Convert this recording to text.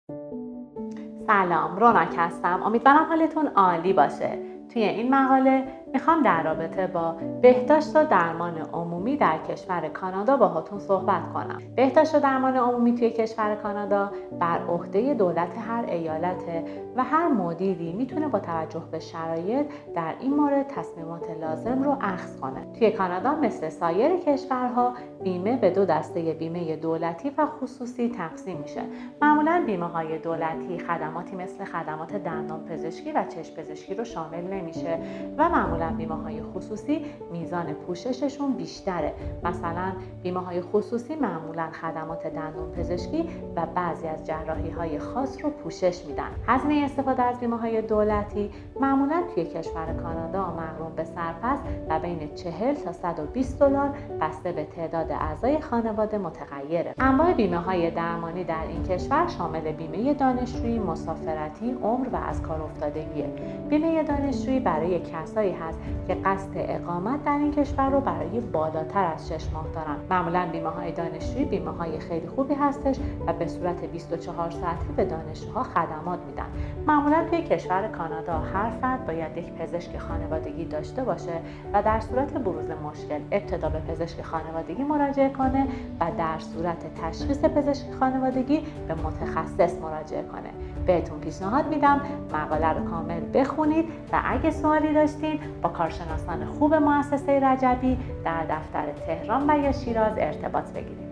سلام، روناک هستم. امیدوارم حالتون عالی باشه. توی این مقاله میخوام در رابطه با بهداشت و درمان عمومی در کشور کانادا باهاتون صحبت کنم. بهداشت و درمان عمومی توی کشور کانادا بر عهده دولت هر ایالته و هر مدیری میتونه با توجه به شرایط در این مورد تصمیمات لازم رو اخذ کنه. توی کانادا مثل سایر کشورها بیمه به دو دسته بیمه دولتی و خصوصی تقسیم میشه. معمولاً بیمه‌های دولتی خدماتی مثل خدمات دندانپزشکی و چشم پزشکی رو شامل نمیشه و معمولاً بیمه‌های خصوصی میزان پوشششون بیشتره. مثلا بیمه‌های خصوصی معمولاً خدمات دندانپزشکی و بعضی از جراحی‌های خاص رو پوشش میدن. هزینه استفاده از بیمه‌های دولتی معمولاً توی کشور کانادا مقرون به سرپس و بین 40 تا 120 دلار بسته به تعداد اعضای خانواده متغیره. انواع بیمه‌های درمانی در این کشور شامل بیمه دانشجویی، مسافرتی، عمر و از کار افتادگیه. بیمه دانشجویی برای کسایی هست که قصد اقامت در این کشور رو برای بالاتر از 6 ماه دارن. معمولاً بیمه‌های دانشجویی بیمه‌های خیلی خوبی هستش و به صورت 24 ساعته به دانشجوها خدمات میدن. معمولاً توی کشور کانادا هر فرد باید یک پزشک خانوادگی داشته باشه و در صورت بروز مشکل ابتدا به پزشک خانوادگی مراجعه کنه و در صورت تشخیص پزشک خانوادگی به متخصص مراجعه کنه. بهتون پیشنهاد میدم مقاله رو کامل بخونید و اگه سوالی داشتین با کارشناسان خوب مؤسسه رجبی در دفتر تهران و یا شیراز ارتباط بگیرید.